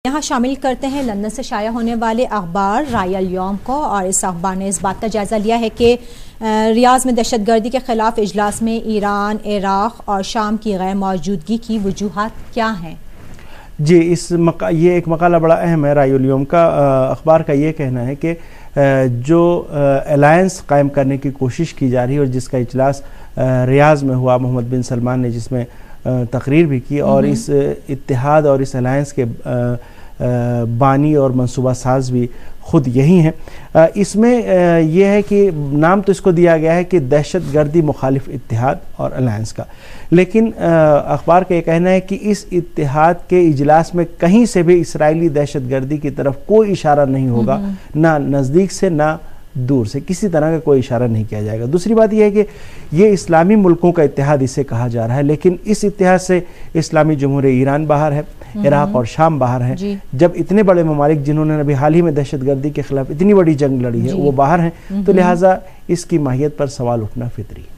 یہاں شامل کرتے ہیں لندن سے شائع ہونے والے اخبار رائے الیوم کو، اور اس اخبار نے اس بات کا جائزہ لیا ہے کہ ریاض میں دہشت گردی کے خلاف اجلاس میں ایران، عراق اور شام کی غیر موجودگی کی وجوہات کیا ہیں؟ جی یہ ایک مقالہ بڑا اہم ہے رائے الیوم کا۔ اخبار کا یہ کہنا ہے کہ جو الائنس قائم کرنے کی کوشش کی جا رہی ہے اور جس کا اجلاس ریاض میں ہوا، محمد بن سلمان نے جس میں تقریر بھی کی، اور اس اتحاد اور اس الائنس کے بانی اور منصوبہ ساز بھی خود یہی ہیں۔ اس میں یہ ہے کہ نام تو اس کو دیا گیا ہے کہ دہشت گردی مخالف اتحاد اور الائنس کا، لیکن اخبار کا یہ کہنا ہے کہ اس اتحاد کے اجلاس میں کہیں سے بھی اسرائیلی دہشت گردی کی طرف کوئی اشارہ نہیں ہوگا، نہ نزدیک سے نہ دور سے، کسی طرح کا کوئی اشارہ نہیں کیا جائے گا۔ دوسری بات یہ ہے کہ یہ اسلامی ملکوں کا اتحاد اسے کہا جا رہا ہے، لیکن اس اتحاد سے اسلامی جمہوریہ ایران باہر ہے، عراق اور شام باہر ہیں۔ جب اتنے بڑے ممالک جنہوں نے ابھی حال ہی میں دہشت گردی کے خلاف اتنی بڑی جنگ لڑی ہے وہ باہر ہیں، تو لہٰذا اس کی ماہیت پر سوال اٹھنا فطری ہے۔